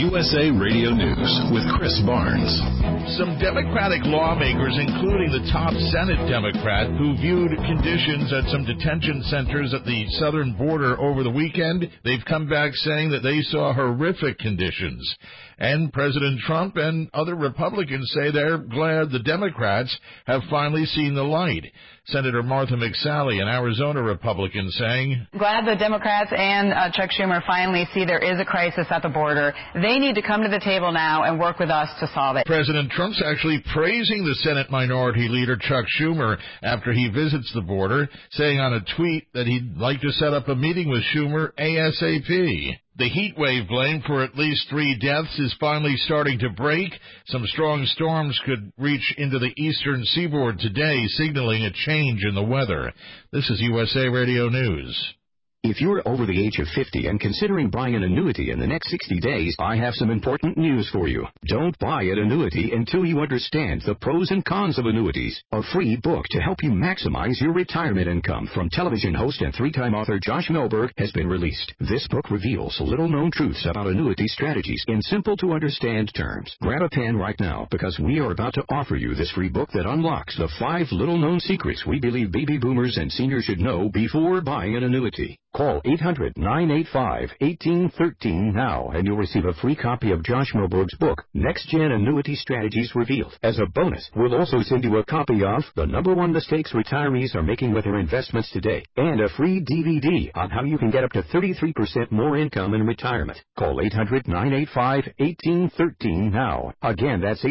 USA Radio News with Chris Barnes. Some Democratic lawmakers, including the top Senate Democrat who viewed conditions at some detention centers at the southern border over the weekend, they've come back saying that they saw horrific conditions. And President Trump and other Republicans say they're glad the Democrats have finally seen the light. Senator Martha McSally, an Arizona Republican, saying, "Glad the Democrats and Chuck Schumer finally see there is a crisis at the border. They need to come to the table now and work with us to solve it." President Trump's actually praising the Senate Minority Leader Chuck Schumer after he visits the border, saying on a tweet that he'd like to set up a meeting with Schumer ASAP. The heat wave blamed for at least 3 deaths is finally starting to break. Some strong storms could reach into the eastern seaboard today, signaling a change in the weather. This is USA Radio News. If you're over the age of 50 and considering buying an annuity in the next 60 days, I have some important news for you. Don't buy an annuity until you understand the pros and cons of annuities. A free book to help you maximize your retirement income from television host and 3-time author Josh Melberg has been released. This book reveals little-known truths about annuity strategies in simple-to-understand terms. Grab a pen right now because we are about to offer you this free book that unlocks the 5 little-known secrets we believe baby boomers and seniors should know before buying an annuity. Call 800-985-1813 now, and you'll receive a free copy of Josh Melberg's book, Next Gen Annuity Strategies Revealed. As a bonus, we'll also send you a copy of The #1 Mistakes Retirees Are Making with Their Investments Today, and a free DVD on how you can get up to 33% more income in retirement. Call 800-985-1813 now. Again, that's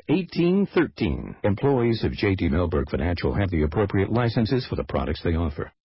800-985-1813. Employees of J.D. Melberg Financial have the appropriate licenses for the products they offer.